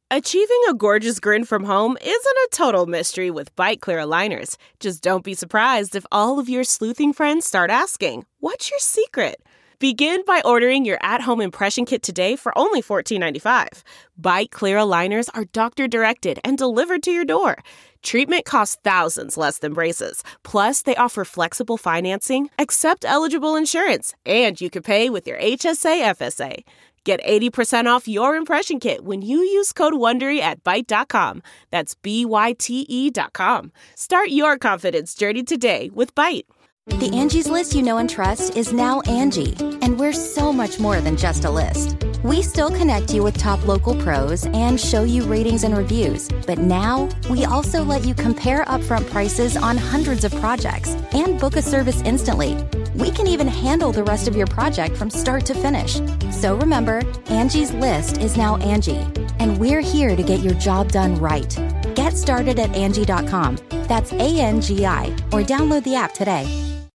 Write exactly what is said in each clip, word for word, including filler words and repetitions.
Achieving a gorgeous grin from home isn't a total mystery with Byte Clear aligners. Just don't be surprised if all of your sleuthing friends start asking, "What's your secret?" Begin by ordering your at-home impression kit today for only fourteen ninety-five. Byte Clear aligners are doctor-directed and delivered to your door. Treatment costs thousands less than braces. Plus, they offer flexible financing, accept eligible insurance, and you can pay with your H S A F S A. Get eighty percent off your impression kit when you use code WONDERY at Byte dot com. That's B Y T E dot com. Start your confidence journey today with Byte. The Angie's List you know and trust is now Angie, and we're so much more than just a list. We still connect you with top local pros and show you ratings and reviews, but now we also let you compare upfront prices on hundreds of projects and book a service instantly. We can even handle the rest of your project from start to finish. So remember, Angie's List is now Angie, and we're here to get your job done right. Get started at Angie dot com. That's A N G I, or download the app today.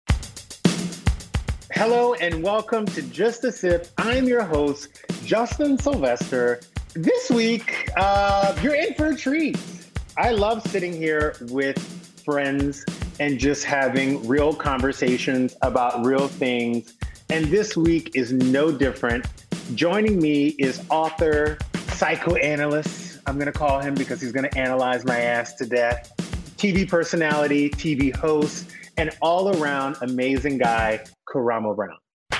Hello and welcome to Just a Sip. I'm your host, Justin Sylvester. This week, uh, you're in for a treat. I love sitting here with friends and just having real conversations about real things. And this week is no different. Joining me is author, psychoanalyst, I'm going to call him because he's going to analyze my ass to death, T V personality, T V host, and all-around amazing guy, Karamo Brown.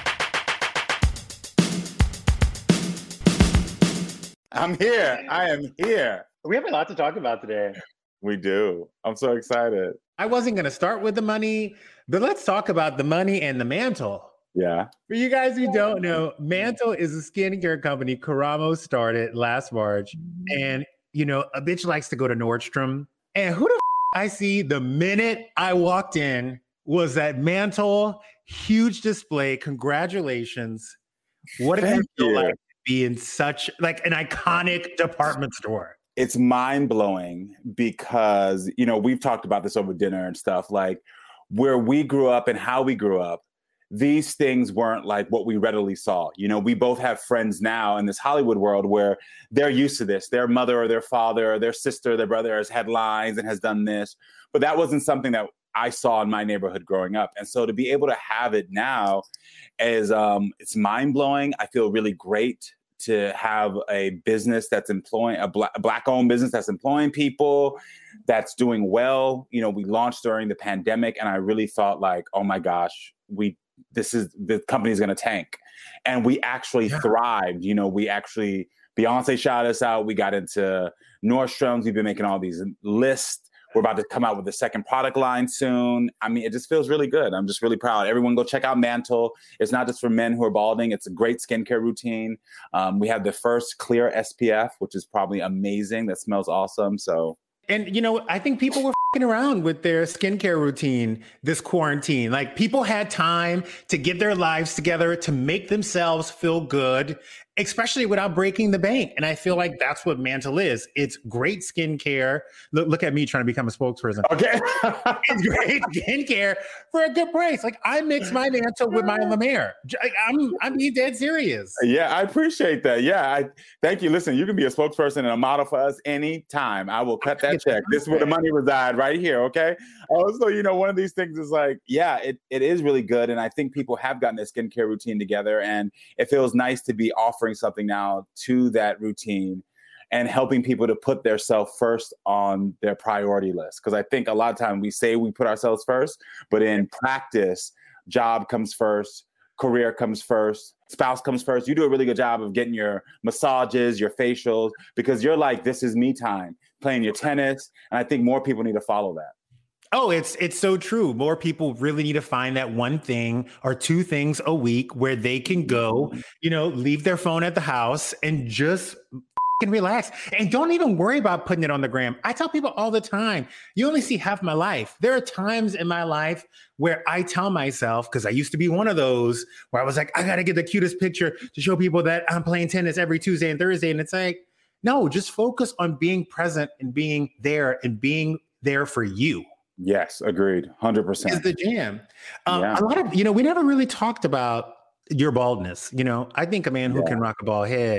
I'm here. I am here. We have a lot to talk about today. We do. I'm so excited. I wasn't going to start with the money, but let's talk about the money and the mantle. Yeah. For you guys who don't know, Mantle is a skincare company Karamo started last March. And, you know, a bitch likes to go to Nordstrom. And who the f- I see the minute I walked in was that Mantle, huge display. Congratulations. What does it feel like to be in such like an iconic department store? It's mind-blowing because, you know, we've talked about this over dinner and stuff, like where we grew up and how we grew up. These things weren't like what we readily saw. You know, we both have friends now in this Hollywood world where they're used to this. Their mother or their father or their sister, their brother has headlines and has done this. But that wasn't something that I saw in my neighborhood growing up. And so to be able to have it now is, um, it's mind-blowing. I feel really great to have a business that's employing, a, black, a black-owned business that's employing people, that's doing well. You know, we launched during the pandemic and I really thought like, oh my gosh, we this is, the company's going to tank. And we actually yeah. thrived. You know, we actually, Beyonce shouted us out. We got into Nordstrom's. We've been making all these lists. We're about to come out with the second product line soon. I mean, it just feels really good. I'm just really proud. Everyone go check out Mantle. It's not just for men who are balding. It's a great skincare routine. Um, we have the first clear S P F, which is probably amazing. That smells awesome. So. And, you know, I think people were f***ing around with their skincare routine this quarantine. Like people had time to get their lives together, to make themselves feel good, especially without breaking the bank. And I feel like that's what Mantle is. It's great skincare. Look, look at me trying to become a spokesperson. Okay. It's great skincare for a good price. Like I mix my Mantle with my La Mer. I'm, I'm being dead serious. Yeah, I appreciate that. Yeah, I thank you. Listen, you can be a spokesperson and a model for us anytime. I will cut that check. This is where the money resides, right here. Okay. Also, you know, one of these things is like, yeah, it, it is really good. And I think people have gotten their skincare routine together, and it feels nice to be offering something now to that routine and helping people to put their self first on their priority list. Because I think a lot of time we say we put ourselves first, but in practice, job comes first, career comes first, spouse comes first. You do a really good job of getting your massages, your facials, because you're like, this is me time, playing your tennis. And I think more people need to follow that. Oh, it's it's so true. More people really need to find that one thing or two things a week where they can go, you know, leave their phone at the house and just f***ing relax. And don't even worry about putting it on the gram. I tell people all the time, you only see half my life. There are times in my life where I tell myself, because I used to be one of those where I was like, I got to get the cutest picture to show people that I'm playing tennis every Tuesday and Thursday. And it's like, no, just focus on being present and being there and being there for you. Yes, agreed. one hundred percent. Is the jam. Um, yeah. A lot of, you know, we never really talked about your baldness. You know, I think a man who yeah. can rock a bald head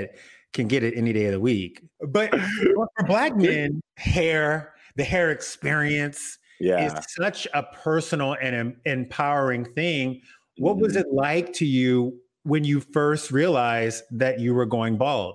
can get it any day of the week. But for Black men, hair, the hair experience yeah. is such a personal and em- empowering thing. What was it like to you when you first realized that you were going bald?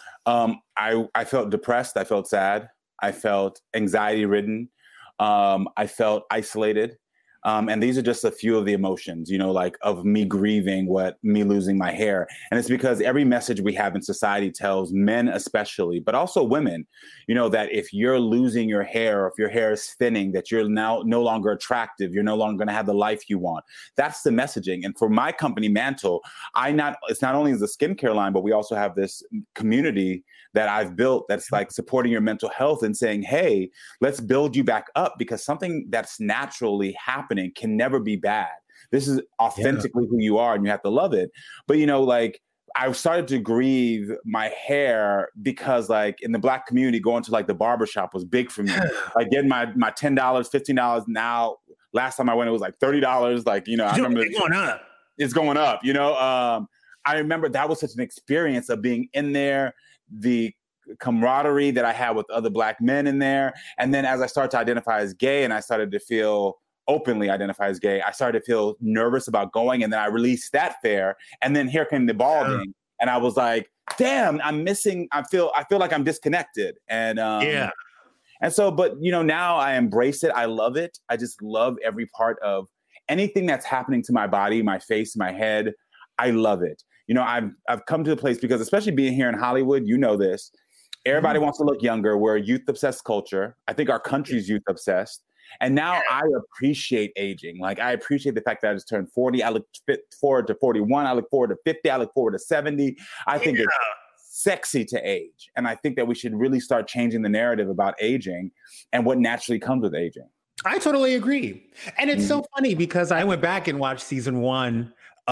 Um, I, I felt depressed. I felt sad. I felt anxiety ridden. Um, I felt isolated. Um, and these are just a few of the emotions, you know, like of me grieving what me losing my hair. And it's because every message we have in society tells men especially, but also women, you know, that if you're losing your hair or if your hair is thinning, that you're now no longer attractive. You're no longer going to have the life you want. That's the messaging. And for my company, Mantle, I not it's not only as a skincare line, but we also have this community that I've built that's like supporting your mental health and saying, hey, let's build you back up, because something that's naturally happening can never be bad. This is authentically yeah. who you are, and you have to love it. But, you know, like I started to grieve my hair because like in the Black community, going to like the barbershop was big for me. Like getting my, my ten dollars, fifteen dollars now. Last time I went, it was like thirty dollars. Like, you know, I remember it's going up. It's going up, you know. Um, I remember that was such an experience of being in there, the camaraderie that I had with other Black men in there. And then as I started to identify as gay and I started to feel openly identify as gay, I started to feel nervous about going. And then I released that fair. And then here came the balding. Yeah. And I was like, damn, I'm missing, I feel, I feel like I'm disconnected. And um, yeah. And so, but you know, now I embrace it. I love it. I just love every part of anything that's happening to my body, my face, my head. I love it. You know, I've I've come to a place because, especially being here in Hollywood, you know this, everybody mm-hmm. wants to look younger. We're a youth-obsessed culture. I think our country's youth-obsessed. And now yeah. I appreciate aging. Like, I appreciate the fact that I just turned forty. I look fit forward to forty-one. I look forward to fifty. I look forward to seventy. I think yeah. it's sexy to age. And I think that we should really start changing the narrative about aging and what naturally comes with aging. I totally agree. And it's mm-hmm. so funny because I went back and watched season one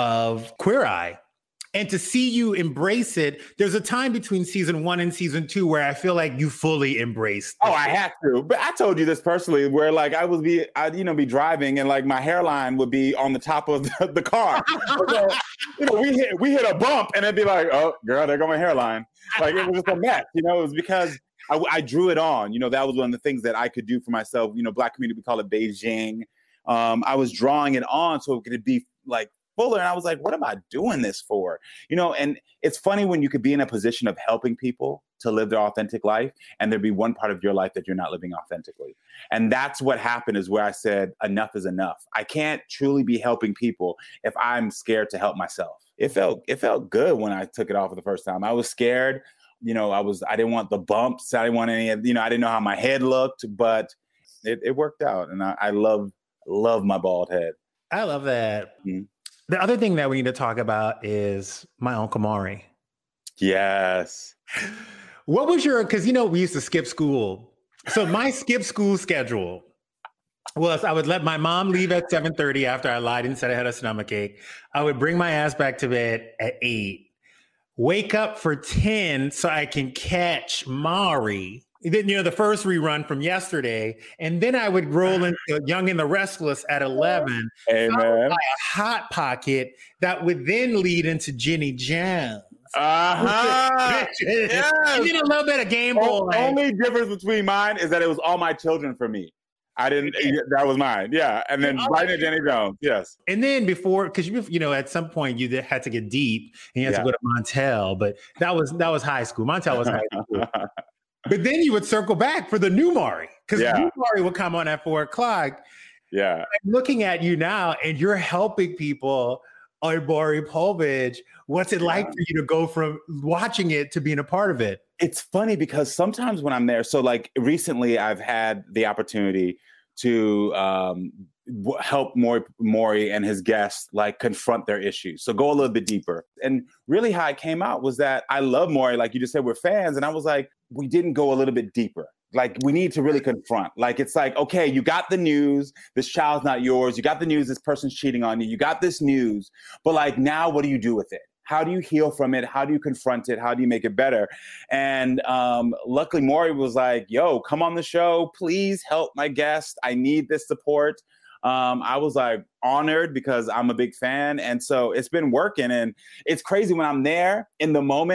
of Queer Eye. And to see you embrace it, there's a time between season one and season two where I feel like you fully embraced. Oh, I had to. But I told you this personally, where like I would be, I'd, you know, be driving and like my hairline would be on the top of the, the car. So, you know, we hit, we hit a bump and it'd be like, oh, girl, there go my hairline. Like it was just a mess, you know, it was because I, I drew it on. You know, that was one of the things that I could do for myself. You know, Black community, we call it Beijing. Um, I was drawing it on so it could be like fuller. And I was like, what am I doing this for? You know, and it's funny when you could be in a position of helping people to live their authentic life and there'd be one part of your life that you're not living authentically. And that's what happened, is where I said, enough is enough. I can't truly be helping people if I'm scared to help myself. It felt, it felt good when I took it off for the first time. I was scared. You know, I was, I didn't want the bumps. I didn't want any of, you know, I didn't know how my head looked, but it, it worked out. And I, I love, love my bald head. I love that. Mm-hmm. The other thing that we need to talk about is my Uncle Maury. Yes. What was your, because, you know, we used to skip school. So my skip school schedule was I would let my mom leave at seven thirty after I lied and said I had a stomachache. I would bring my ass back to bed at eight, wake up for ten so I can catch Maury. Then, you know, the first rerun from yesterday, and then I would roll into Young and the Restless at eleven. Hey, man. By a Hot Pocket that would then lead into Jenny Jones. Uh-huh. Yes. And then a little bit of Game Boy. The only difference between mine is that it was All My Children for me. I didn't, that was mine. Yeah. And then right into Jenny Jones. Yes. And then before, because you, you know, at some point you had to get deep and you had yeah. to go to Montel, but that was, that was high school. Montel was high school. But then you would circle back for the new Maury, because yeah. the new Maury would come on at four o'clock. Yeah. I'm looking at you now and you're helping people on Maury Povich. What's it yeah. like for you to go from watching it to being a part of it? It's funny because sometimes when I'm there, so like recently I've had the opportunity to um, w- help Maury, Maury and his guests like confront their issues. So go a little bit deeper. And really how it came out was that I love Maury. Like you just said, we're fans. And I was like, we didn't go a little bit deeper. Like we need to really confront. Like it's like, okay, you got the news. This child's not yours. You got the news. This person's cheating on you. You got this news. But like now, what do you do with it? How do you heal from it? How do you confront it? How do you make it better? And um, luckily, Maury was like, yo, come on the show. Please help my guest. I need this support. Um, I was like honored because I'm a big fan. And so it's been working. And it's crazy when I'm there in the moment.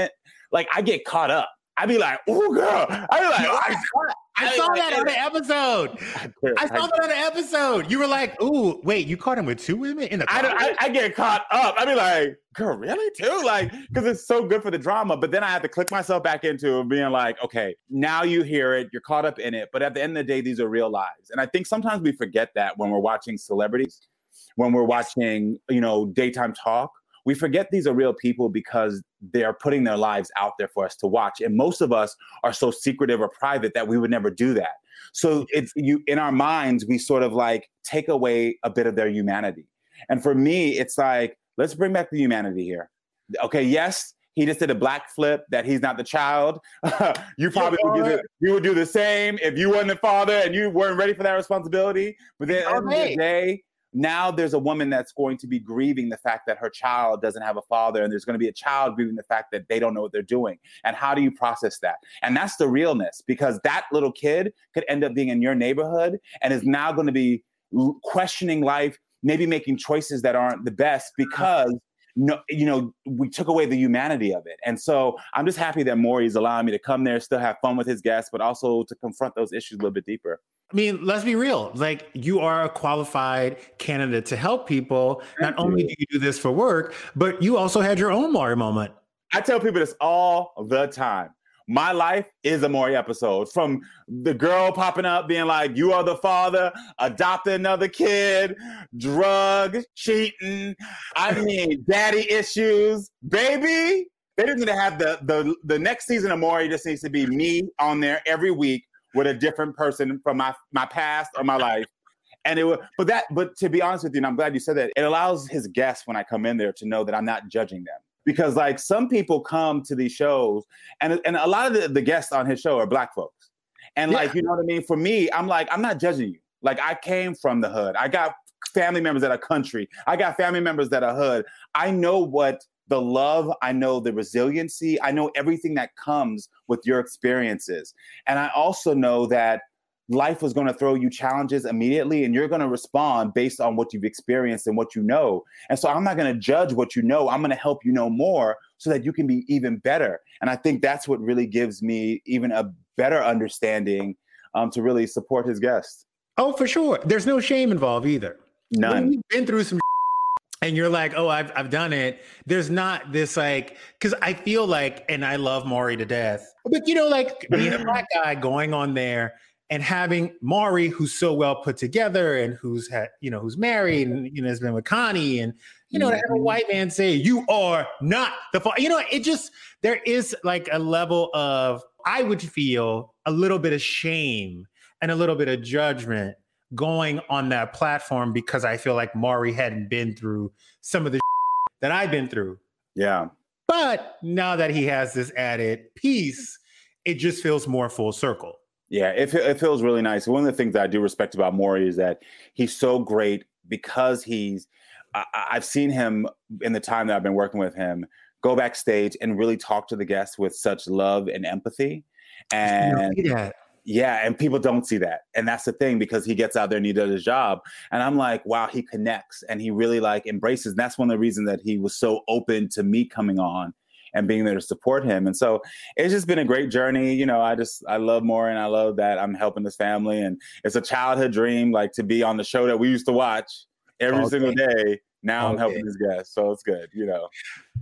like I get caught up. I be like, oh girl. I be like, I saw, I saw that on the episode. I saw that on the episode. You were like, ooh, wait, you caught him with two women in the car? I, I, I get caught up. I be like, girl, really too? Like, because it's so good for the drama. But then I have to click myself back into being like, okay, now you hear it, you're caught up in it. But at the end of the day, these are real lives. And I think sometimes we forget that when we're watching celebrities, when we're watching, you know, daytime talk. We forget these are real people because they're putting their lives out there for us to watch. And most of us are so secretive or private that we would never do that. So it's you in our minds, we sort of like take away a bit of their humanity. And for me, it's like, let's bring back the humanity here. Okay, yes, he just did a black flip that he's not the child. you probably would do the, you would do the same if you weren't the father and you weren't ready for that responsibility. But then at the end of the day, now there's a woman that's going to be grieving the fact that her child doesn't have a father, and there's going to be a child grieving the fact that they don't know what they're doing. And how do you process that? And that's the realness, because that little kid could end up being in your neighborhood and is now going to be questioning life, maybe making choices that aren't the best because no, you know, we took away the humanity of it. And so I'm just happy that Maury's allowing me to come there, still have fun with his guests, but also to confront those issues a little bit deeper. I mean, let's be real. Like, you are a qualified candidate to help people. Not only do you do this for work, but you also had your own Maury moment. I tell people this all the time. My life is a Maury episode. From the girl popping up being like, you are the father, adopting another kid, drug, cheating. I mean, daddy issues. Baby, they just need to have the, the, the next season of Maury just needs to be me on there every week with a different person from my, my past or my life. And it would, but that, but to be honest with you, and I'm glad you said that, it allows his guests when I come in there to know that I'm not judging them. Because like some people come to these shows and, and a lot of the, the guests on his show are Black folks. And yeah. like, you know what I mean? For me, I'm like, I'm not judging you. Like I came from the hood. I got family members that are country. I got family members that are hood. I know what the love, I know the resiliency, I know everything that comes with your experiences. And I also know that life was going to throw you challenges immediately, and you're going to respond based on what you've experienced and what you know. And so I'm not going to judge what you know. I'm going to help you know more so that you can be even better. And I think that's what really gives me even a better understanding um, to really support his guests. Oh, for sure. There's no shame involved either. None. When you've been through some and you're like, oh, I've I've done it. There's not this like, because I feel like, and I love Maury to death, but you know, like being a Black guy going on there and having Maury, who's so well put together and who's had, you know, who's married and, you know, has been with Connie, and, you know, to have a white man say, you are not the father, you know, it just, there is like a level of, I would feel a little bit of shame and a little bit of judgment going on that platform because I feel like Maury hadn't been through some of the that I've been through. Yeah. But now that he has this added piece, it just feels more full circle. Yeah, it, it feels really nice. One of the things that I do respect about Maury is that he's so great because he's, I, I've seen him in the time that I've been working with him, go backstage and really talk to the guests with such love and empathy. And yeah, and people don't see that. And that's the thing, because he gets out there and he does his job. And I'm like, wow, he connects and he really like embraces. And that's one of the reasons that he was so open to me coming on and being there to support him. And so it's just been a great journey. You know, I just, I love Maury and I love that I'm helping this family. And it's a childhood dream, like to be on the show that we used to watch every okay. single day. Now okay. I'm helping his guests. So it's good, you know.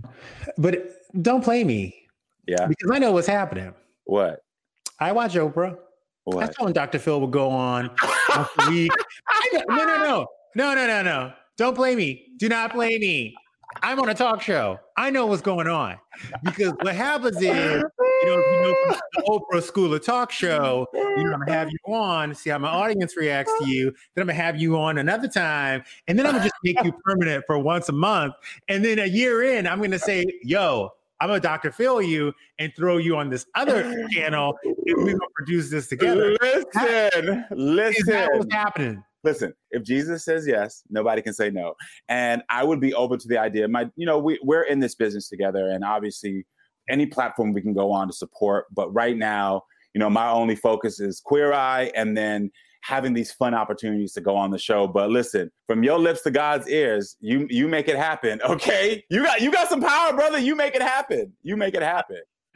But don't play me. Yeah. Because I know what's happening. What? I watch Oprah. What? That's when Doctor Phil would go on once a week. I know, no, no, no. No, no, no, no. Don't play me. Do not play me. I'm on a talk show. I know what's going on. Because what happens is, you know, if you know from the Oprah School of Talk Show, you know, I'm going to have you on, see how my audience reacts to you. Then I'm going to have you on another time. And then I'm going to just make you permanent for once a month. And then a year in, I'm going to say, yo, I'm going to Doctor Phil you and throw you on this other channel, and we're going to produce this together. Listen, listen. Is that what's happening? Listen, if Jesus says yes, nobody can say no. And I would be open to the idea. My, you know, we, we're in this business together, and obviously any platform we can go on to support. But right now, you know, my only focus is Queer Eye and then having these fun opportunities to go on the show. But listen, from your lips to God's ears, you you make it happen, okay? You got you got some power, brother. You make it happen. You make it happen.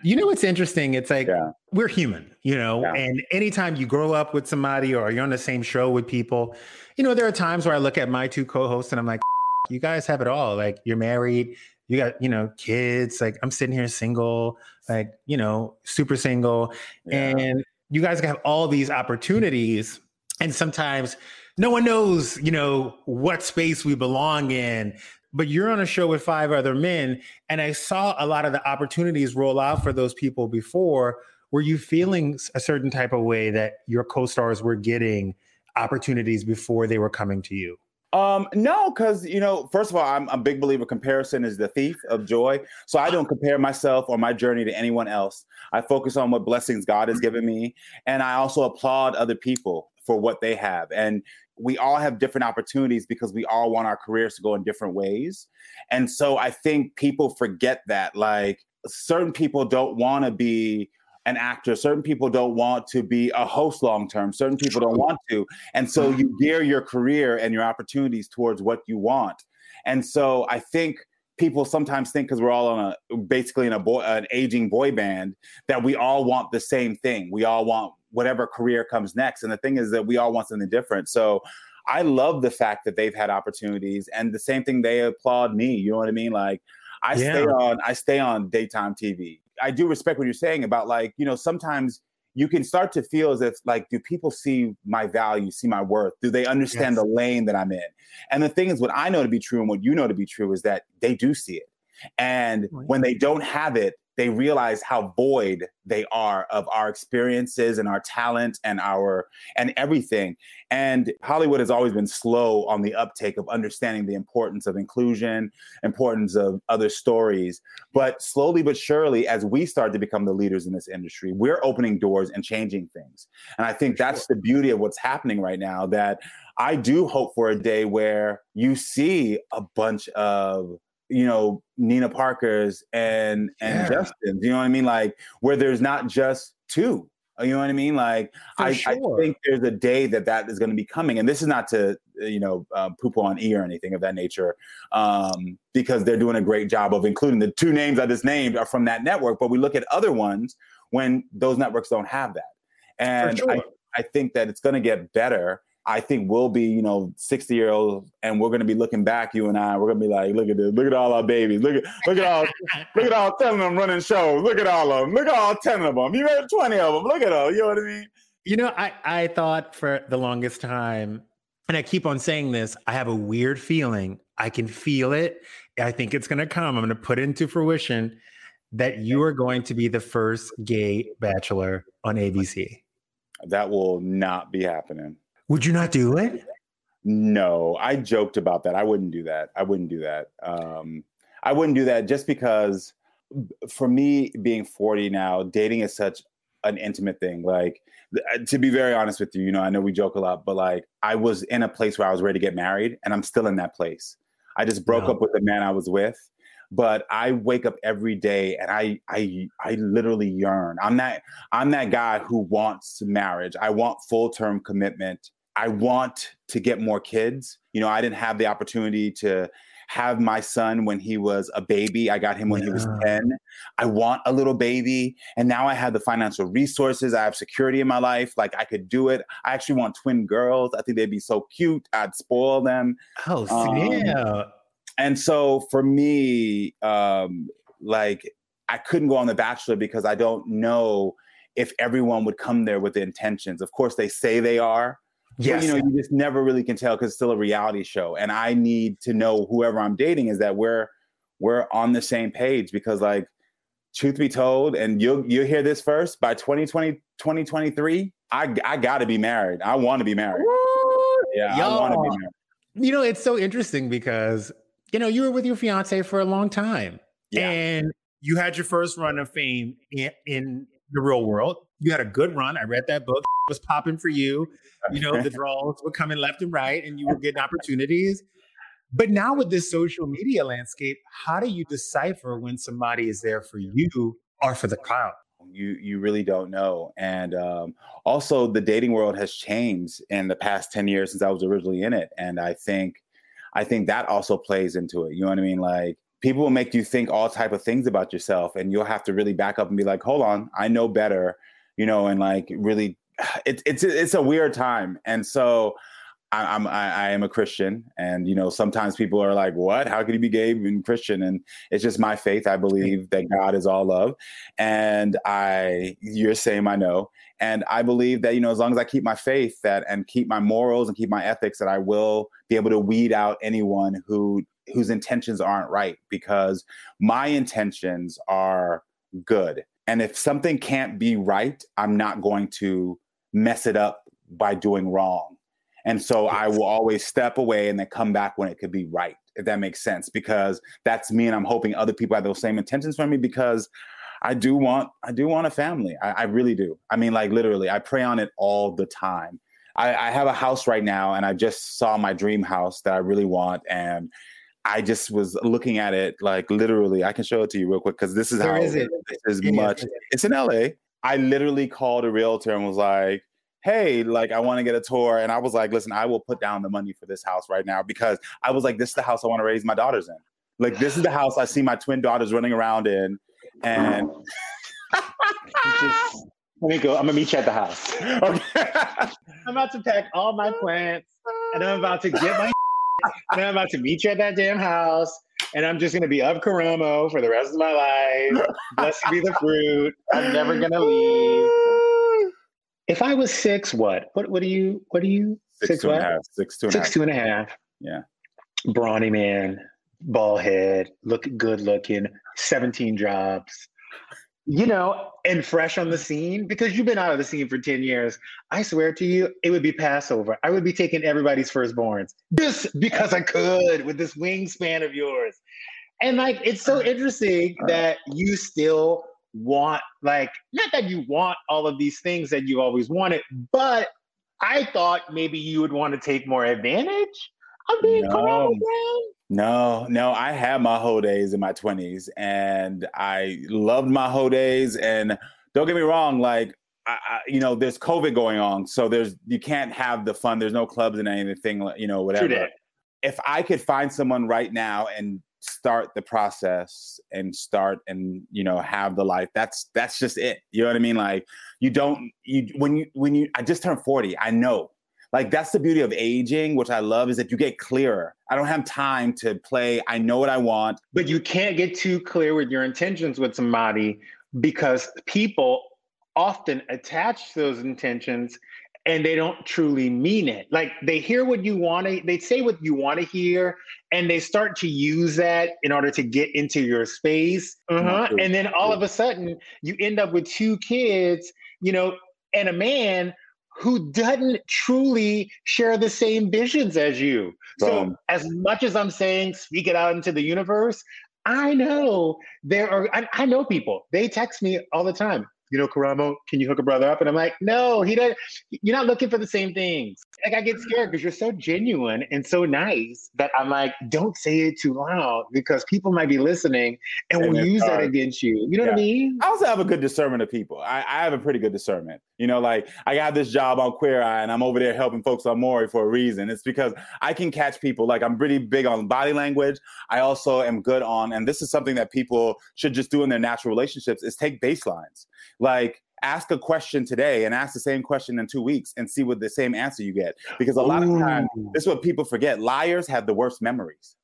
You know, what's interesting? It's like, yeah. we're human, you know, yeah. and anytime you grow up with somebody or you're on the same show with people, you know, there are times where I look at my two co-hosts and I'm like, you guys have it all. Like, you're married, you got, you know, kids, like I'm sitting here single, like, you know, super single. Yeah. And you guys have all these opportunities. And sometimes no one knows, you know, what space we belong in. But you're on a show with five other men. And I saw a lot of the opportunities roll out for those people before. Were you feeling a certain type of way that your co-stars were getting opportunities before they were coming to you? Um, no, because, you know, first of all, I'm a big believer comparison is the thief of joy. So I don't compare myself or my journey to anyone else. I focus on what blessings God has given me. And I also applaud other people for what they have. And we all have different opportunities because we all want our careers to go in different ways. And so I think people forget that, like, certain people don't want to be an actor. Certain people don't want to be a host long-term. Certain people don't want to. And so you gear your career and your opportunities towards what you want. And so I think people sometimes think, because we're all on a basically in a boy, an aging boy band, that we all want the same thing. We all want whatever career comes next. And the thing is that we all want something different. So I love the fact that they've had opportunities, and the same thing, they applaud me. You know what I mean? Like, I yeah. stay on, I stay on daytime T V. I do respect what you're saying about, like, you know, sometimes you can start to feel as if, like, do people see my value, see my worth? Do they understand yes. the lane that I'm in? And the thing is, what I know to be true and what you know to be true is that they do see it. And right. when they don't have it, they realize how void they are of our experiences and our talent and our and everything. And Hollywood has always been slow on the uptake of understanding the importance of inclusion, importance of other stories. But slowly but surely, as we start to become the leaders in this industry, we're opening doors and changing things. And I think that's the beauty of what's happening right now, that I do hope for a day where you see a bunch of, you know, Nina Parkers and and yeah. Justin, you know what I mean? Like, where there's not just two, you know what I mean? Like, I, sure. I think there's a day that that is going to be coming. And this is not to, you know, uh, poo-poo on E or anything of that nature, um, because they're doing a great job of including the two names I just named are from that network. But we look at other ones when those networks don't have that. And sure. I, I think that it's going to get better. I think we'll be, you know, sixty year olds, and we're going to be looking back, you and I, we're going to be like, look at this, look at all our babies. Look at, look at all, look at all ten of them running shows. Look at all of them. Look at all ten of them. You read twenty of them. Look at all, you know what I mean? You know, I, I thought for the longest time, and I keep on saying this, I have a weird feeling. I can feel it. I think it's going to come. I'm going to put it into fruition that you are going to be the first gay bachelor on A B C. That will not be happening. Would you not do it? No, I joked about that. I wouldn't do that. I wouldn't do that. Um, I wouldn't do that just because for me, being forty now, dating is such an intimate thing. Like, to be very honest with you, you know, I know we joke a lot, but like, I was in a place where I was ready to get married, and I'm still in that place. I just broke no. up with the man I was with. But I wake up every day and I I I literally yearn. I'm that I'm that guy who wants marriage. I want full-term commitment. I want to get more kids. You know, I didn't have the opportunity to have my son when he was a baby. I got him when yeah. he was ten. I want a little baby. And now I have the financial resources. I have security in my life. Like, I could do it. I actually want twin girls. I think they'd be so cute. I'd spoil them. Oh, yeah. Um, And so for me, um, like, I couldn't go on The Bachelor because I don't know if everyone would come there with the intentions. Of course, they say they are. Yes. But, you know, you just never really can tell because it's still a reality show. And I need to know whoever I'm dating is that we're we're on the same page, because, like, truth be told, and you'll you'll hear this first, by twenty twenty, twenty twenty-three, I I got to be married. I want to be married. Woo! Yeah, Yo. I want to be married. You know, it's so interesting because, you know, you were with your fiance for a long time, yeah. and you had your first run of fame in, in the real world. You had a good run. I read that book. It was popping for you. You know, the draws were coming left and right, and you were getting opportunities. But now with this social media landscape, how do you decipher when somebody is there for you or for the crowd? You you really don't know. And um, also, the dating world has changed in the past ten years since I was originally in it. And I think I think that also plays into it. You know what I mean? Like, people will make you think all type of things about yourself, and you'll have to really back up and be like, hold on, I know better, you know, and like really, it, it's it's a weird time. And so I, I'm I, I am a Christian, and you know, sometimes people are like, what? How could you be gay and Christian? And it's just my faith. I believe that God is all love, and I you're saying I know. And I believe that, you know, as long as I keep my faith that and keep my morals and keep my ethics, that I will be able to weed out anyone who whose intentions aren't right, because my intentions are good. And if something can't be right, I'm not going to mess it up by doing wrong. And so I will always step away and then come back when it could be right, if that makes sense, because that's me. And I'm hoping other people have those same intentions for me, because I do want, I do want a family. I, I really do. I mean, like literally, I pray on it all the time. I, I have a house right now, and I just saw my dream house that I really want. And I just was looking at it, like literally, I can show it to you real quick, because this is Where how is it? This is Yeah. much. It's in L A. I literally called a realtor and was like, hey, like I want to get a tour. And I was like, listen, I will put down the money for this house right now, because I was like, this is the house I want to raise my daughters in. Like, this is the house I see my twin daughters running around in. And Just, let me go. I'm gonna meet you at the house. Okay. I'm about to pack all my plants, and I'm about to get my and I'm about to meet you at that damn house, and I'm just gonna be of Karamo for the rest of my life. Blessed be the fruit. I'm never gonna leave. If I was six, what? What? What are you? What are you? Six, Six two and what? a half. Six, two and a half. Six two and a half. Yeah. Brawny man, bald head, look good looking, seventeen jobs. You know, and fresh on the scene, because you've been out of the scene for ten years. I swear to you, it would be Passover. I would be taking everybody's firstborns just because I could, with this wingspan of yours. And like, it's so interesting that you still want, like, not that you want all of these things that you always wanted, but I thought maybe you would want to take more advantage of being No. Karamo Brown. No, no, I had my whole days in my twenties, and I loved my whole days. And don't get me wrong, like, I, I, you know, there's COVID going on, so there's you can't have the fun. There's no clubs and anything, you know, whatever. True that. If I could find someone right now and start the process and start and, you know, have the life, that's that's just it. You know what I mean? Like, you don't you when you when you I just turned forty. I know. Like, that's the beauty of aging, which I love, is that you get clearer. I don't have time to play. I know what I want. But you can't get too clear with your intentions with somebody, because people often attach those intentions and they don't truly mean it. Like, they hear what you want to, they say what you want to hear, and they start to use that in order to get into your space. Uh-huh. True, And then all true. of a sudden you end up with two kids, you know, and a man who doesn't truly share the same visions as you. So Um, as much as I'm saying, speak it out into the universe, I know there are, I, I know people, they text me all the time. You know, Karamo, can you hook a brother up? And I'm like, no, he doesn't. You're not looking for the same things. Like, I get scared because you're so genuine and so nice that I'm like, don't say it too loud, because people might be listening and And will it's use that hard. against you. You know what I Yeah. mean? I also have a good discernment of people. I, I have a pretty good discernment. You know, like, I got this job on Queer Eye, and I'm over there helping folks on Maury for a reason. It's because I can catch people. Like, I'm pretty big on body language. I also am good on, and this is something that people should just do in their natural relationships, is take baselines. Like, ask a question today and ask the same question in two weeks and see what the same answer you get. Because a lot of times, this is what people forget. Liars have the worst memories.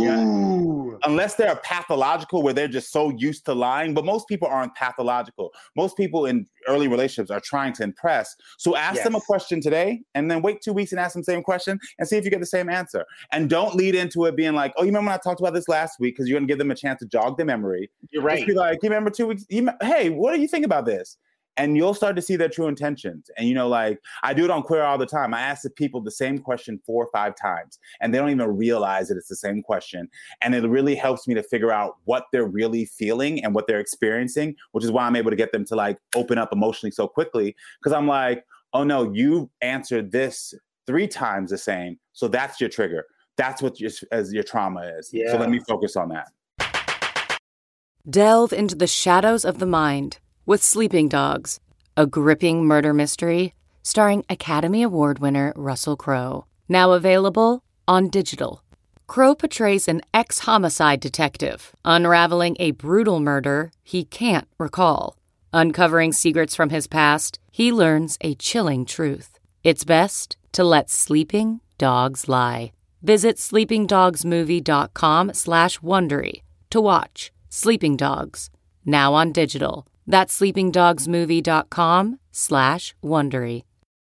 Ooh. Unless they're pathological, where they're just so used to lying. But most people aren't pathological. Most people in early relationships are trying to impress. So ask Yes. them a question today, and then wait two weeks and ask them the same question and see if you get the same answer. And don't lead into it being like, oh, you remember when I talked about this last week? Because you're going to give them a chance to jog their memory. You're Just right. be like, you remember two weeks? You, hey, what do you think about this? And you'll start to see their true intentions. And, you know, like, I do it on Queer all the time. I ask the people the same question four or five times, and they don't even realize that it's the same question. And it really helps me to figure out what they're really feeling and what they're experiencing, which is why I'm able to get them to, like, open up emotionally so quickly. Because I'm like, oh, no, you answered this three times the same. So that's your trigger. That's what your, as your trauma is. Yeah. So let me focus on that. Delve into the shadows of the mind with Sleeping Dogs, a gripping murder mystery starring Academy Award winner Russell Crowe. Now available on digital. Crowe portrays an ex-homicide detective, unraveling a brutal murder he can't recall. Uncovering secrets from his past, he learns a chilling truth. It's best to let sleeping dogs lie. Visit sleepingdogsmovie.com slash Wondery to watch Sleeping Dogs, now on digital. That's sleepingdogsmovie.com slash Wondery.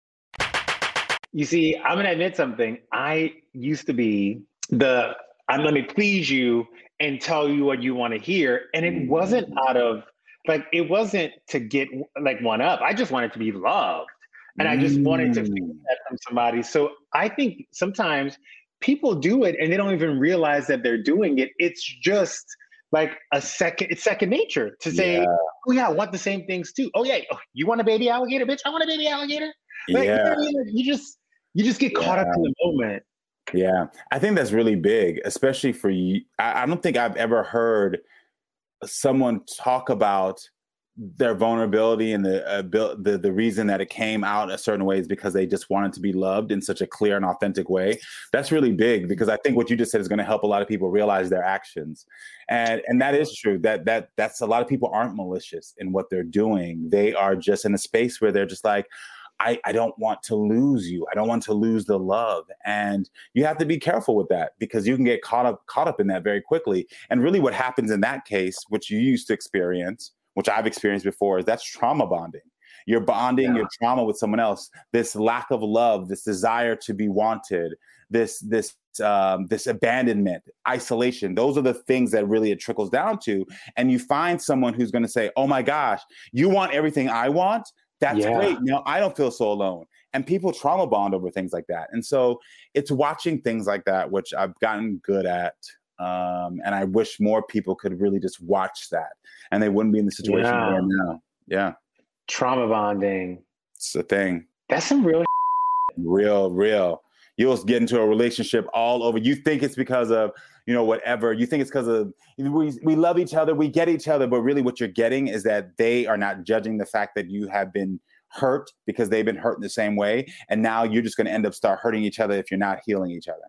You see, I'm going to admit something. I used to be the, I'm going to please you and tell you what you want to hear. And it wasn't out of, like, it wasn't to get, like, one up. I just wanted to be loved. And I just wanted to feel that from somebody. So I think sometimes people do it and they don't even realize that they're doing it. It's just like a second, it's second nature to say, yeah. oh yeah, I want the same things too. Oh yeah, oh, you want a baby alligator, bitch? I want a baby alligator. Like, yeah. you know what I mean? You just, you just get yeah. caught up in the moment. Yeah, I think that's really big, especially for you. I, I don't think I've ever heard someone talk about their vulnerability and the, uh, the the reason that it came out a certain way is because they just wanted to be loved in such a clear and authentic way. That's really big, because I think what you just said is going to help a lot of people realize their actions. And and that is true. That that that's a lot of people aren't malicious in what they're doing. They are just in a space where they're just like, I, I don't want to lose you. I don't want to lose the love. And you have to be careful with that, because you can get caught up caught up in that very quickly. And really what happens in that case, which you used to experience, which I've experienced before, is that's trauma bonding. You're bonding yeah. your trauma with someone else. This lack of love, this desire to be wanted, this this um, this abandonment, isolation. Those are the things that really it trickles down to. And you find someone who's going to say, "Oh my gosh, you want everything I want? That's yeah. great. Now I don't feel so alone." And people trauma bond over things like that. And so it's watching things like that, which I've gotten good at. Um, and I wish more people could really just watch that, and they wouldn't be in the situation yeah. they're in now. Yeah. Trauma bonding. It's a thing. That's some real real, real. You'll get into a relationship all over. You think it's because of, you know, whatever. You think it's because of, we, we love each other, we get each other, but really what you're getting is that they are not judging the fact that you have been hurt because they've been hurt in the same way. And now you're just going to end up start hurting each other if you're not healing each other.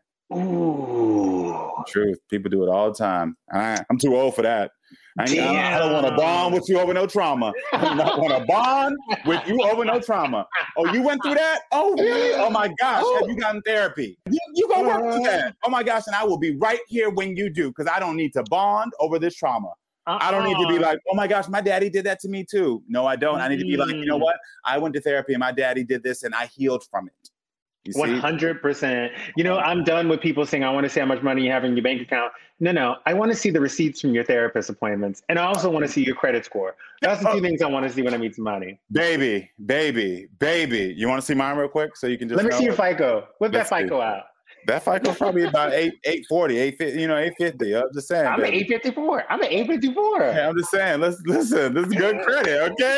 Ooh. Truth. People do it all the time. I, I'm too old for that. I, I, I don't want to bond with you over no trauma. I don't want to bond with you over no trauma. Oh, you went through that? Oh, really? Oh, my gosh. Oh. Have you gotten therapy? You, you go work through that. Oh, my gosh. And I will be right here when you do, because I don't need to bond over this trauma. Uh-uh. I don't need to be like, oh, my gosh, my daddy did that to me, too. No, I don't. I need to be like, you know what? I went to therapy and my daddy did this and I healed from it. one hundred percent. You know, I'm done with people saying, I want to see how much money you have in your bank account. No, no. I want to see the receipts from your therapist appointments. And I also want to see your credit score. That's the two things I want to see when I meet somebody. Baby, baby, baby. You want to see mine real quick so you can just Let me know? see your FICO. Whip that Let's FICO see. out. That FICO's probably about eight, eight forty, eight fifty, you know, eight fifty. I'm just saying. I'm at eight fifty-four. I'm at eight fifty-four. Yeah, I'm just saying. Let's listen. This is good credit, okay?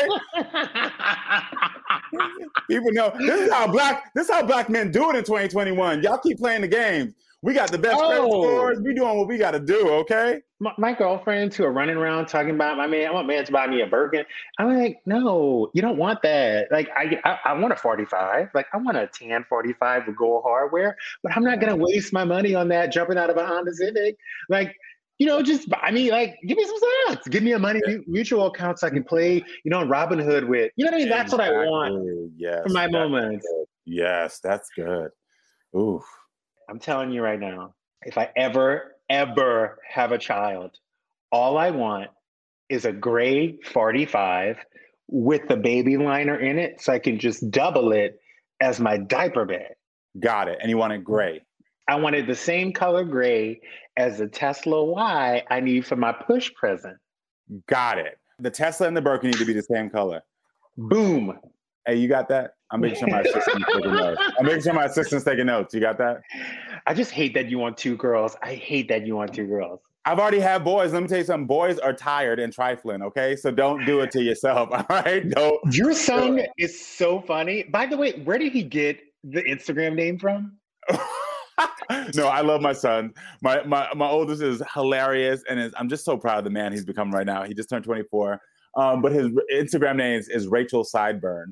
People know this is how black this is how black men do it in twenty twenty-one. Y'all keep playing the games. We got the best Oh. credit scores. We doing what we got to do, okay? My, my girlfriends who are running around talking about my man, I want man to buy me a Birkin. I'm like, no, you don't want that. Like, I, I, I want a forty-five. Like, I want a tan forty-five with gold hardware, but I'm not going to waste my money on that jumping out of a Honda Civic. Like, you know, just, I mean, like, give me some stats. Give me a money yeah. mutual account so I can play, you know, Robinhood with. You know what I mean? That's exactly. what I want yes, for my moments. Good. Yes, that's good. Ooh. I'm telling you right now, if I ever, ever have a child, all I want is a gray forty-five with the baby liner in it so I can just double it as my diaper bag. Got it. And you want it gray? I wanted the same color gray as the Tesla Y I need for my push present. Got it. The Tesla and the Birkin need to be the same color. Boom. Hey, you got that? I'm making sure my assistant's taking notes. I'm making sure my assistant's taking notes. You got that? I just hate that you want two girls. I hate that you want two girls. I've already had boys. Let me tell you something. Boys are tired and trifling, okay? So don't do it to yourself, all right? Don't. Your son is so funny. By the way, where did he get the Instagram name from? No, I love my son. My my my oldest is hilarious, and is, I'm just so proud of the man he's become right now. He just turned twenty-four. Um, but his Instagram name is, is Rachel Sideburns,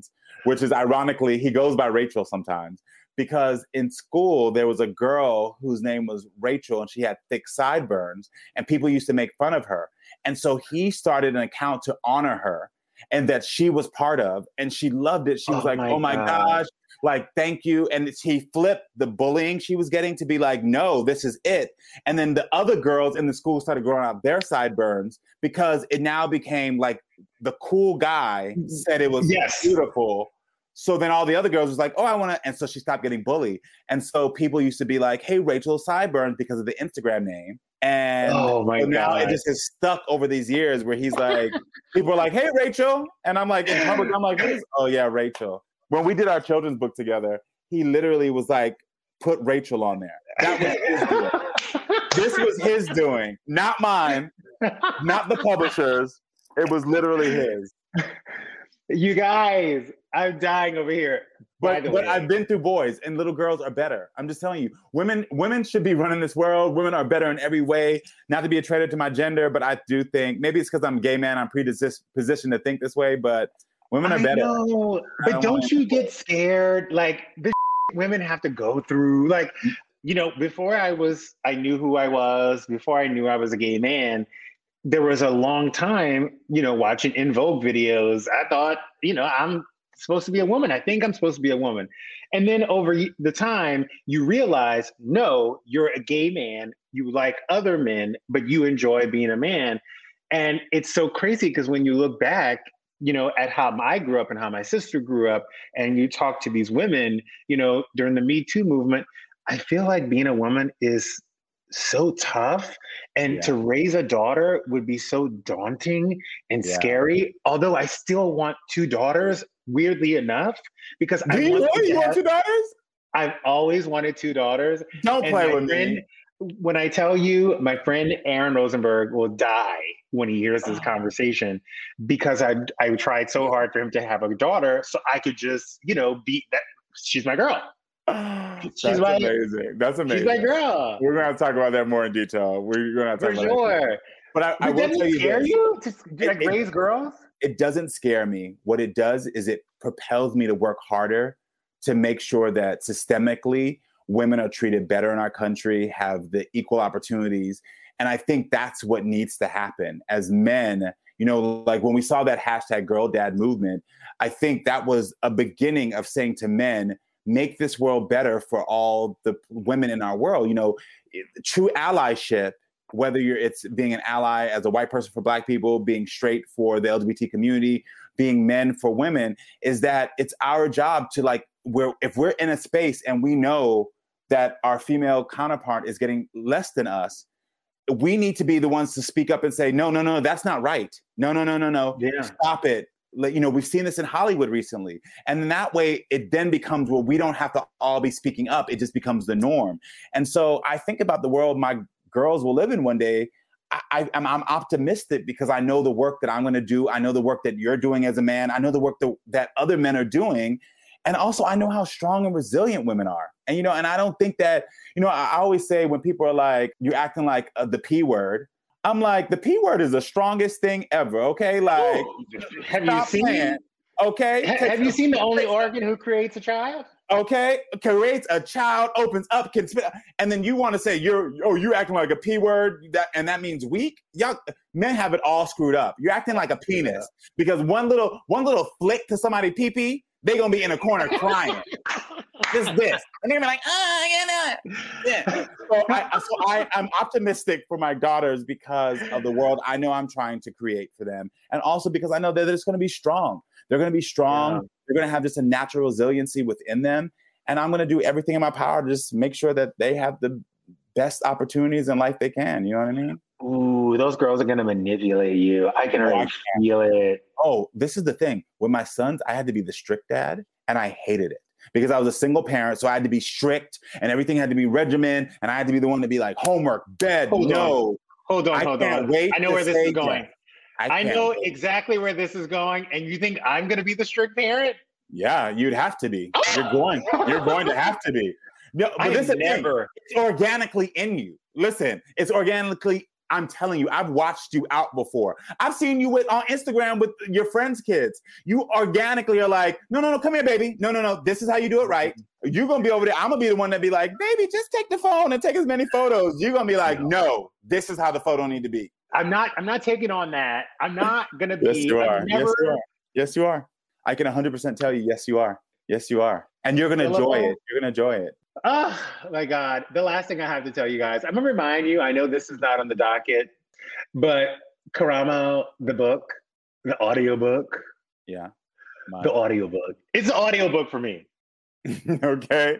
which is ironically, he goes by Rachel sometimes. Because in school, there was a girl whose name was Rachel, and she had thick sideburns, and people used to make fun of her. And so he started an account to honor her and that she was part of, and she loved it. She was oh like, my oh my God. gosh, like, thank you. And he flipped the bullying she was getting to be like, no, this is it. And then the other girls in the school started growing out their sideburns because it now became like the cool guy said it was yes. beautiful. So then all the other girls was like, oh, I want to. And so she stopped getting bullied. And so people used to be like, hey, Rachel Sideburns because of the Instagram name. And oh my so now God. it just has stuck over these years where he's like, people are like, hey, Rachel. And I'm like, in public, I'm like, who's? Oh, yeah, Rachel. When we did our children's book together, he literally was like, put Rachel on there. That was his doing. This was his doing, not mine, not the publisher's. It was literally his. You guys, I'm dying over here. But but way. I've been through boys, and little girls are better. I'm just telling you, women women should be running this world. Women are better in every way. Not to be a traitor to my gender, but I do think maybe it's because I'm a gay man. I'm predispositioned to think this way, but women are I better. Know, but don't, don't you get scared? Like the women have to go through. Like, you know, before I was, I knew who I was. Before I knew I was a gay man. There was a long time, you know, watching In Vogue videos. I thought, you know, I'm supposed to be a woman. I think I'm supposed to be a woman. And then over the time, you realize, no, you're a gay man. You like other men, but you enjoy being a man. And it's so crazy because when you look back, you know, at how I grew up and how my sister grew up, and you talk to these women, you know, during the Me Too movement, I feel like being a woman is so tough, and yeah. to raise a daughter would be so daunting and yeah. scary. Although I still want two daughters, weirdly enough, because Do I you, want, you have, want two daughters? I've always wanted two daughters. Don't and play with friend, me. When I tell you, my friend Aaron Rosenberg will die when he hears this oh. conversation, because I I tried so hard for him to have a daughter so I could just, you know, be that. She's my girl. She's That's my, amazing. That's amazing. She's my girl. We're gonna talk about that more in detail. We're gonna have to talk for about sure. That. But I, I will tell you, scare this. you to like, it, raise it, girls. It doesn't scare me. What it does is it propels me to work harder to make sure that systemically women are treated better in our country, have the equal opportunities, and I think that's what needs to happen as men. You know, like when we saw that hashtag Girl Dad movement, I think that was a beginning of saying to men, make this world better for all the women in our world. You know, true allyship, whether you're it's being an ally as a white person for Black people, being straight for the L G B T community, being men for women, is that it's our job to like, where if we're in a space and we know that our female counterpart is getting less than us, we need to be the ones to speak up and say, no, no, no, that's not right. No, no, no, no, no. Yeah. Stop it. You know, we've seen this in Hollywood recently. And in that way, it then becomes where we don't have to all be speaking up. It just becomes the norm. And so I think about the world my girls will live in one day. I, I, I'm, I'm optimistic because I know the work that I'm going to do. I know the work that you're doing as a man. I know the work that, that other men are doing. And also, I know how strong and resilient women are. And, you know, and I don't think that, you know, I, I always say when people are like, you're acting like uh, the P word, I'm like, the P word is the strongest thing ever, okay? Like, oh, have you seen playing, okay? Ha- have you seen the only organ who creates a child? Okay, creates a child, opens up, can spit, and then you want to say you're oh you're acting like a P word, that and that means weak. Y'all men have it all screwed up. You're acting like a penis yeah. because one little one little flick to somebody pee pee, they gonna be in a corner crying. Just this, and they're gonna be like, oh, you know, yeah. So I so I I'm optimistic for my daughters because of the world I know I'm trying to create for them, and also because I know that they're just gonna be strong. They're gonna be strong. Yeah. They're going to have just a natural resiliency within them. And I'm going to do everything in my power to just make sure that they have the best opportunities in life they can. You know what I mean? Ooh, those girls are going to manipulate you. I can already oh, feel it. Oh, this is the thing. With my sons, I had to be the strict dad, and I hated it because I was a single parent. So I had to be strict, and everything had to be regimen, and I had to be the one to be like, homework, bed, hold no. On. Hold on, I hold can't on. Wait I know where this is going. That. I, I know exactly where this is going, and you think I'm going to be the strict parent? Yeah, you'd have to be. You're going. You're going to have to be. No, but I listen, never. It's organically in you. Listen, it's organically I'm telling you, I've watched you out before. I've seen you with on Instagram with your friends' kids. You organically are like, no, no, no, come here, baby. No, no, no, this is how you do it right. You're going to be over there. I'm going to be the one that be like, baby, just take the phone and take as many photos. You're going to be like, no, this is how the photo need to be. I'm not, I'm not taking on that. I'm not going to be. Yes, you are. Never... Yes, you are. Yes, you are. I can one hundred percent tell you, yes, you are. Yes, you are. And you're going to enjoy it. You're going to enjoy it. Oh, my God. The last thing I have to tell you guys, I'm going to remind you, I know this is not on the docket, but Karamo, the book, the audiobook. Yeah. My... The audiobook. It's an audiobook for me. Okay.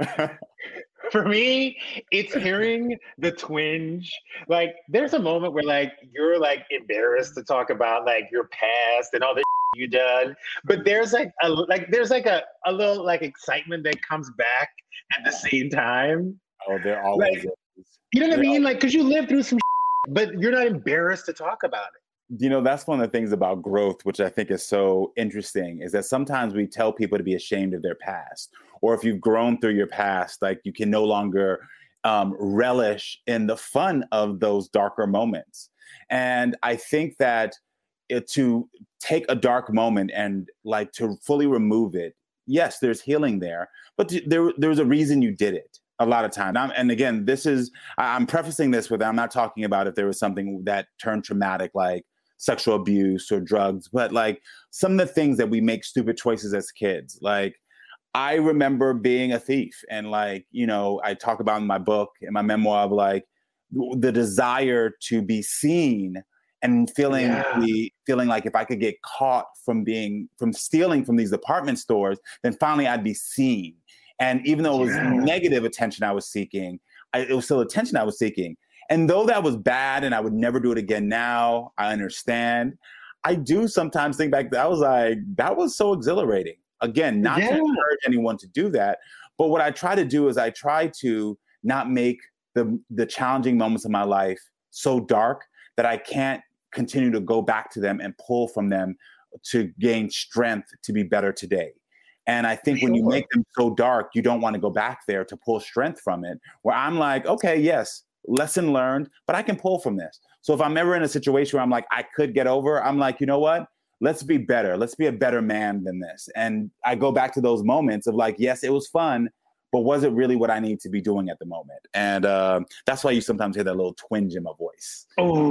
For me, it's hearing the twinge. Like, there's a moment where, like, you're, like, embarrassed to talk about, like, your past and all the you done. But there's, like, a, like, there's, like, a, a little, like, excitement that comes back at the same time. Oh, there always like, is. You know what there I mean? Always... Like, because you lived through some but you're not embarrassed to talk about it. You know, that's one of the things about growth, which I think is so interesting, is that sometimes we tell people to be ashamed of their past. Or if you've grown through your past, like you can no longer um, relish in the fun of those darker moments. And I think that it, to take a dark moment and like to fully remove it, yes, there's healing there, but there, there's a reason you did it. A lot of time. I'm, and again, this is, I'm prefacing this with, I'm not talking about if there was something that turned traumatic, like sexual abuse or drugs, but like some of the things that we make stupid choices as kids. Like I remember being a thief, and like, you know, I talk about in my book, in my memoir, of like the desire to be seen and feeling yeah. the feeling like if I could get caught from being, from stealing from these department stores, then finally I'd be seen. And even though it was yeah. negative attention I was seeking, I, it was still attention I was seeking. And though that was bad and I would never do it again now, I understand. I do sometimes think back, that I was like, that was so exhilarating. Again, not yeah. to encourage anyone to do that. But what I try to do is I try to not make the, the challenging moments of my life so dark that I can't continue to go back to them and pull from them to gain strength to be better today. And I think sure. when you make them so dark, you don't want to go back there to pull strength from it, where I'm like, okay, yes, lesson learned, but I can pull from this. So if I'm ever in a situation where I'm like, I could get over, I'm like, you know what? Let's be better. Let's be a better man than this. And I go back to those moments of like, yes, it was fun, but was it really what I need to be doing at the moment? And uh, that's why you sometimes hear that little twinge in my voice.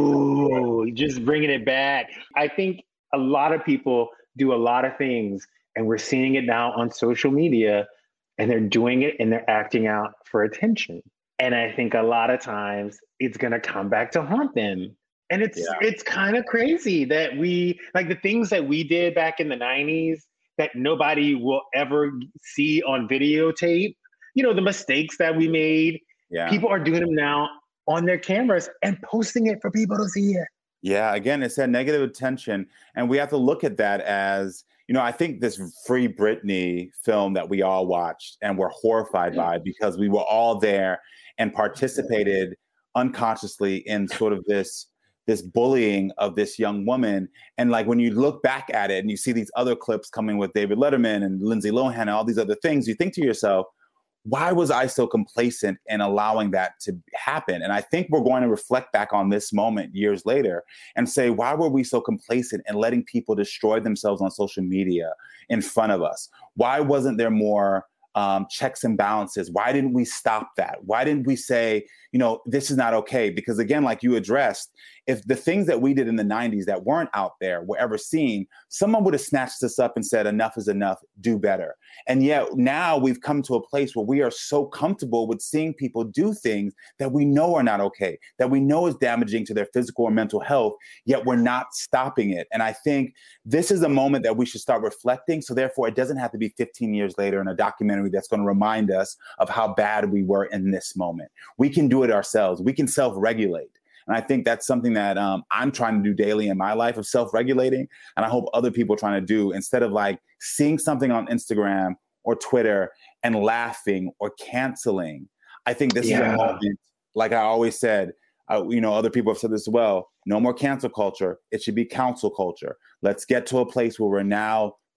Oh, just bringing it back. I think a lot of people do a lot of things, and we're seeing it now on social media, and they're doing it and they're acting out for attention. And I think a lot of times it's going to come back to haunt them. And it's yeah. it's kind of crazy that we, like the things that we did back in the nineties that nobody will ever see on videotape, you know, the mistakes that we made, yeah. people are doing them now on their cameras and posting it for people to see it. Yeah, again, it's that negative attention. And we have to look at that as, you know, I think this Free Britney film that we all watched and were horrified by, because we were all there and participated unconsciously in sort of this, this bullying of this young woman. And like, when you look back at it and you see these other clips coming with David Letterman and Lindsay Lohan and all these other things, you think to yourself, why was I so complacent in allowing that to happen? And I think we're going to reflect back on this moment years later and say, why were we so complacent in letting people destroy themselves on social media in front of us? Why wasn't there more um, checks and balances? Why didn't we stop that? Why didn't we say, you know, this is not okay? Because again, like you addressed, if the things that we did in the nineties that weren't out there were ever seen, someone would have snatched us up and said, enough is enough, do better. And yet now we've come to a place where we are so comfortable with seeing people do things that we know are not okay, that we know is damaging to their physical or mental health, yet we're not stopping it. And I think this is a moment that we should start reflecting. So therefore, it doesn't have to be fifteen years later in a documentary that's going to remind us of how bad we were in this moment. We can do it ourselves. We can self-regulate. And I think that's something that um, I'm trying to do daily in my life, of self-regulating. And I hope other people are trying to do, instead of like seeing something on Instagram or Twitter and laughing or canceling. I think this yeah. is a moment, like I always said, uh, you know, other people have said this as well, no more cancel culture. It should be counsel culture. Let's get to a place where we're now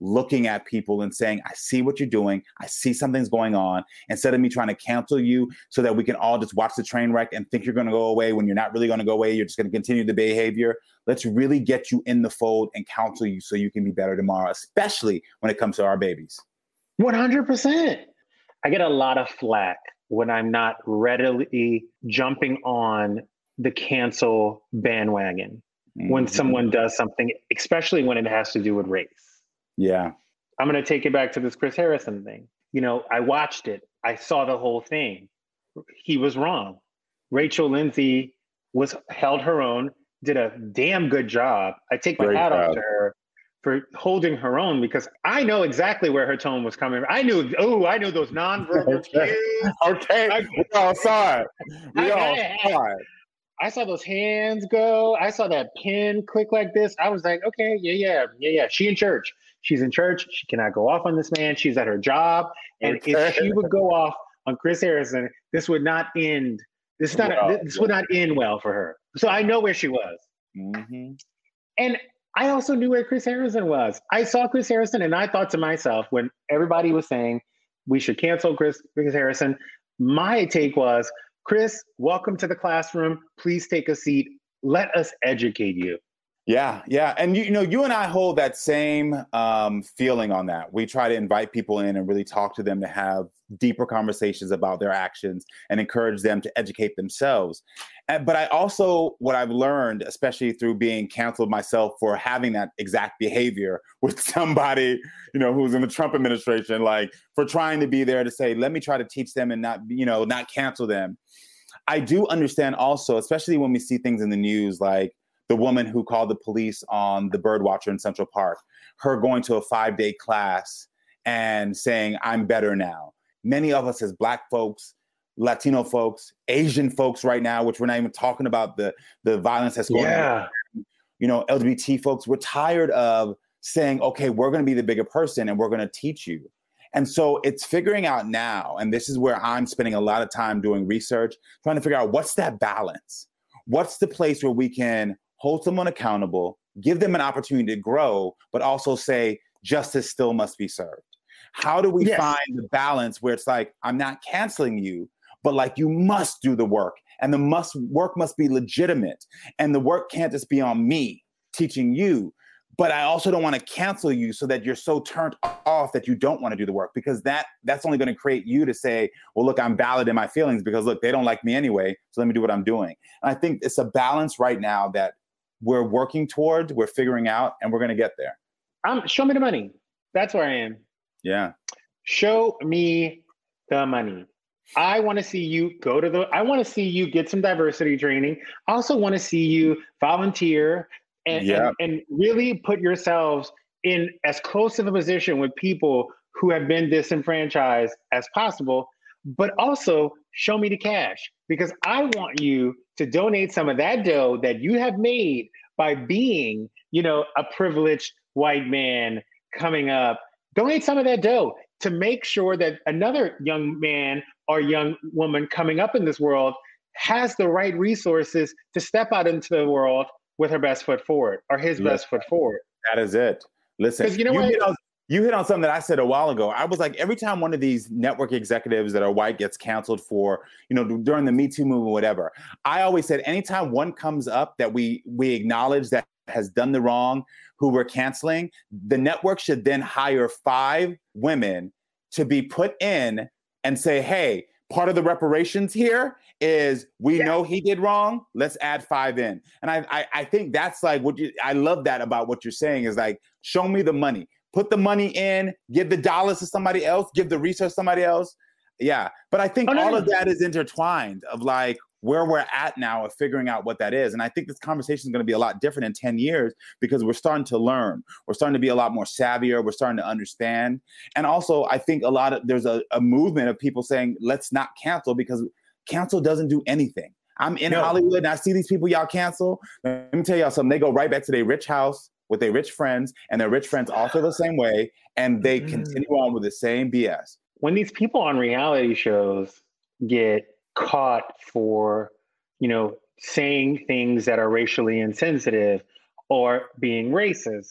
looking at people and saying, I see what you're doing. I see something's going on. Instead of me trying to cancel you so that we can all just watch the train wreck and think you're going to go away when you're not really going to go away. You're just going to continue the behavior. Let's really get you in the fold and counsel you so you can be better tomorrow, especially when it comes to our babies. one hundred percent. I get a lot of flack when I'm not readily jumping on the cancel bandwagon mm-hmm. when someone does something, especially when it has to do with race. Yeah. I'm going to take it back to this Chris Harrison thing. You know, I watched it. I saw the whole thing. He was wrong. Rachel Lindsay was held her own, did a damn good job. I take my Very hat proud. off to her for holding her own because I know exactly where her tone was coming. I knew, oh, I knew those nonverbal okay. cues. Okay. I, we all saw it. We I, all I, saw it. I saw those hands go. I saw that pin click like this. I was like, okay, yeah, yeah, yeah, yeah. She in church. She's in church. She cannot go off on this man. She's at her job. And okay. if she would go off on Chris Harrison, this would not end. This is not. Wow. This would not end well for her. So I know where she was. Mm-hmm. And I also knew where Chris Harrison was. I saw Chris Harrison, and I thought to myself when everybody was saying we should cancel Chris, Chris Harrison, my take was, Chris, welcome to the classroom. Please take a seat. Let us educate you. Yeah, yeah. And, you, you know, you and I hold that same um, feeling on that. We try to invite people in and really talk to them to have deeper conversations about their actions and encourage them to educate themselves. And, but I also, what I've learned, especially through being canceled myself for having that exact behavior with somebody, you know, who's in the Trump administration, like for trying to be there to say, let me try to teach them and not, you know, not cancel them. I do understand also, especially when we see things in the news, like the woman who called the police on the bird watcher in Central Park, her going to a five-day class and saying, I'm better now. Many of us as Black folks, Latino folks, Asian folks right now, which we're not even talking about the, the violence that's going yeah. on, you know, L G B T folks, we're tired of saying, okay, we're going to be the bigger person and we're going to teach you. And so it's figuring out now, and this is where I'm spending a lot of time doing research, trying to figure out what's that balance? What's the place where we can hold someone accountable, give them an opportunity to grow, but also say justice still must be served? How do we yes. find the balance where it's like, I'm not canceling you, but like you must do the work, and the must work must be legitimate, and the work can't just be on me teaching you, but I also don't want to cancel you so that you're so turned off that you don't want to do the work, because that that's only going to create you to say, well, look, I'm valid in my feelings because look, they don't like me anyway, so let me do what I'm doing. And I think it's a balance right now that we're working towards, we're figuring out, and we're going to get there. Um, show me the money. That's where I am. Yeah. Show me the money. I want to see you go to the, I want to see you get some diversity training. I also want to see you volunteer and, yeah. and, and really put yourselves in as close of a position with people who have been disenfranchised as possible, but also show me the cash, because I want you to donate some of that dough that you have made by being, you know, a privileged white man coming up. Donate some of that dough to make sure that another young man or young woman coming up in this world has the right resources to step out into the world with her best foot forward or his yeah. best foot forward. That is it. Listen, you know you what? Hit on, you hit on something that I said a while ago. I was like, every time one of these network executives that are white gets canceled for, you know, during the Me Too movement, whatever, I always said, anytime one comes up that we we acknowledge that has done the wrong, who we're canceling, the network should then hire five women to be put in and say, hey, part of the reparations here is we yeah. know he did wrong. Let's add five in. And I, I I think that's like what you, I love that about what you're saying is like, show me the money, put the money in, give the dollars to somebody else, give the research to somebody else. Yeah. But I think oh, no, all no. of that is intertwined of like where we're at now of figuring out what that is. And I think this conversation is going to be a lot different in ten years because we're starting to learn. We're starting to be a lot more savvier. We're starting to understand. And also, I think a lot of there's a, a movement of people saying, let's not cancel because cancel doesn't do anything. I'm in no. Hollywood and I see these people y'all cancel. Let me tell y'all something. They go right back to their rich house with their rich friends, and their rich friends all feel the same way. And they mm. continue on with the same B S. When these people on reality shows get caught for, you know, saying things that are racially insensitive or being racist,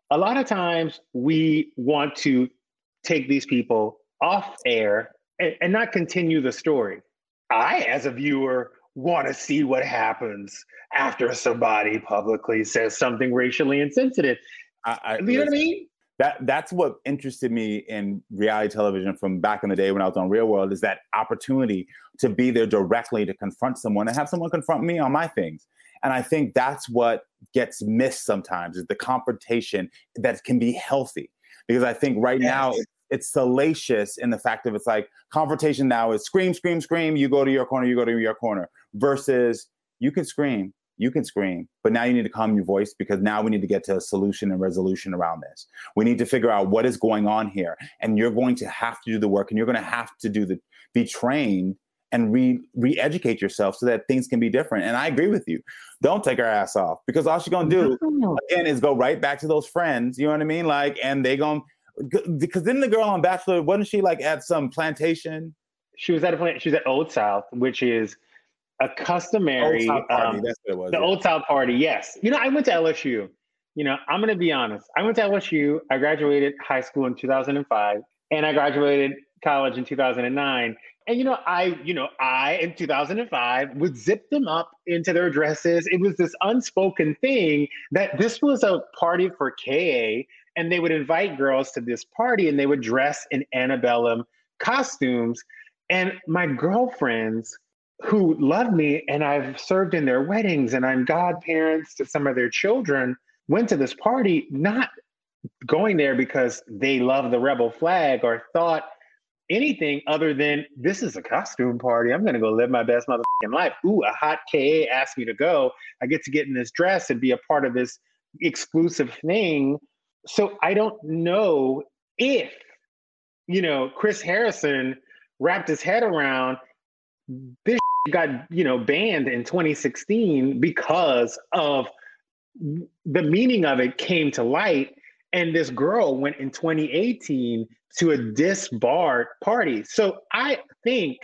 a lot of times we want to take these people off air and, and not continue the story. I, as a viewer, want to see what happens after somebody publicly says something racially insensitive. I, I, you know what I mean? That that's what interested me in reality television from back in the day when I was on Real World, is that opportunity to be there directly to confront someone and have someone confront me on my things. And I think that's what gets missed sometimes, is the confrontation that can be healthy. Because I think right yes. now it's, it's salacious in the fact of it's like confrontation now is scream, scream, scream. You go to your corner, you go to your corner, versus you can scream. You can scream, but now you need to calm your voice, because now we need to get to a solution and resolution around this. We need to figure out what is going on here. And you're going to have to do the work, and you're going to have to do the, be trained and re, re-educate yourself so that things can be different. And I agree with you. Don't take her ass off, because all she's going to do again is go right back to those friends. You know what I mean? Like, and they going because then the girl on Bachelor, wasn't she like at some plantation? She was at a plant. She was at Old South, which is a customary Old South party. Um, That's what it was. The yeah. Old South party, yes. You know, I went to L S U. You know, I'm going to be honest. I went to L S U. I graduated high school in two thousand five, and I graduated college in two thousand nine. And you know, I, you know, I in two thousand five would zip them up into their dresses. It was this unspoken thing that this was a party for K A, and they would invite girls to this party, and they would dress in antebellum costumes. And my girlfriends, who love me, and I've served in their weddings, and I'm godparents to some of their children, went to this party not going there because they love the rebel flag or thought anything other than, this is a costume party. I'm going to go live my best motherfucking life. Ooh, a hot K A asked me to go. I get to get in this dress and be a part of this exclusive thing. So I don't know if, you know, Chris Harrison wrapped his head around this got, you know, banned in twenty sixteen because of the meaning of it came to light. And this girl went in twenty eighteen to a disbarred party. So I think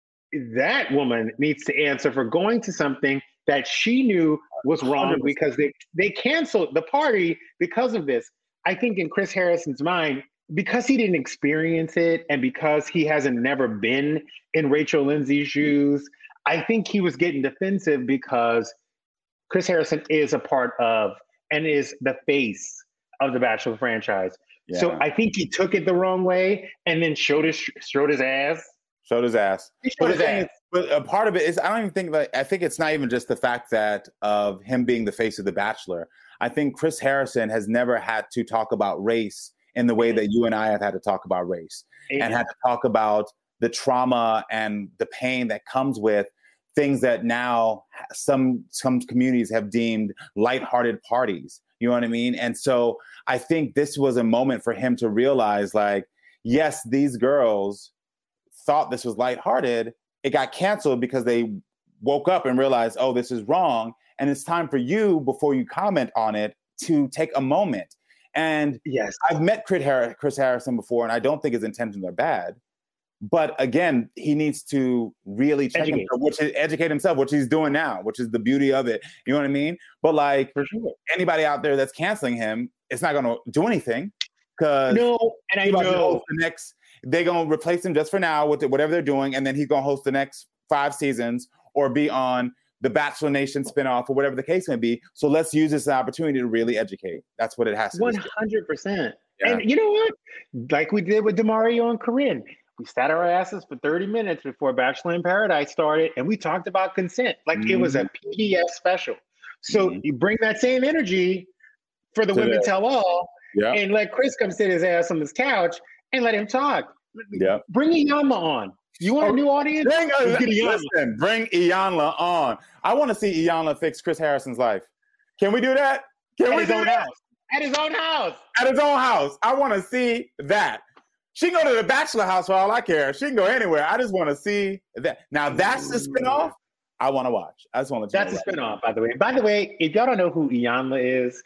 that woman needs to answer for going to something that she knew was wrong, one hundred percent because they, they canceled the party because of this. I think in Chris Harrison's mind, because he didn't experience it and because he hasn't never been in Rachel Lindsay's shoes, I think he was getting defensive because Chris Harrison is a part of and is the face of the Bachelor franchise. Yeah. So I think he took it the wrong way and then showed his showed his ass. Showed his ass. He showed his ass. But a part of it is, I don't even think that, I think it's not even just the fact that of him being the face of The Bachelor. I think Chris Harrison has never had to talk about race in the way that you and I have had to talk about race yeah. and had to talk about the trauma and the pain that comes with things that now some some communities have deemed lighthearted parties. You know what I mean? And so I think this was a moment for him to realize, like, yes, these girls thought this was lighthearted. It got canceled because they woke up and realized, oh, this is wrong. And it's time for you, before you comment on it, to take a moment. And yes, I've met Chris Harrison before, and I don't think his intentions are bad. But again, he needs to really check educate. himself, which is educate himself, which he's doing now, which is the beauty of it. You know what I mean? But like, for sure, anybody out there that's canceling him, it's not going to do anything. Because no, and I know the next, they're going to replace him just for now with whatever they're doing, and then he's going to host the next five seasons or be on the Bachelor Nation spinoff or whatever the case may be. So let's use this opportunity to really educate. That's what it has to be. one hundred percent. And you know what? Like we did with Demario and Corinne. We sat our asses for thirty minutes before Bachelor in Paradise started, and we talked about consent. Like mm-hmm. it was a P B S special. So mm-hmm. you bring that same energy for the Today. Women Tell All, yeah. and let Chris come sit his ass on his couch and let him talk. Yeah. Bring Iyanla on. You want oh, a new audience? Bring, uh, listen, bring Iyanla on. I want to see Iyanla fix Chris Harrison's life. Can we do that? Can At we his do own that? house. At his own house. At his own house. I want to see that. She can go to the Bachelor house for all I care. She can go anywhere. I just want to see that. Now that's the spinoff I want to watch. I just want to. That's a spinoff, by the way. By the way, if y'all don't know who Iyanla is,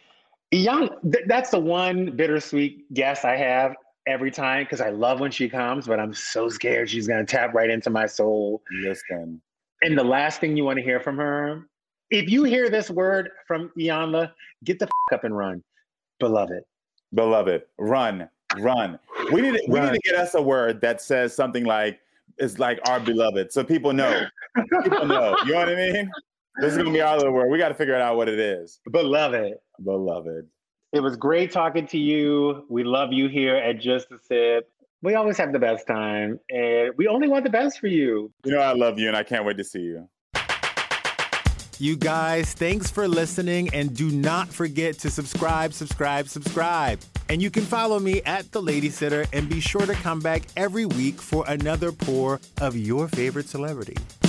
Iyanla, th- that's the one bittersweet guest I have every time because I love when she comes, but I'm so scared she's gonna tap right into my soul. Listen. And the last thing you want to hear from her, if you hear this word from Iyanla, get the f- up and run. Beloved. Beloved. Run. Run. We need to, we Run. need to get us a word that says something like, it's like our beloved. So people know. People know. You know what I mean? This is going to be our little word. We got to figure out what it is. Beloved. Beloved. It was great talking to you. We love you here at Just a Sip. We always have the best time, and we only want the best for you. You know I love you, and I can't wait to see you. You guys, thanks for listening, and do not forget to subscribe, subscribe, subscribe. And you can follow me at The Lady Sitter, and be sure to come back every week for another pour of your favorite celebrity.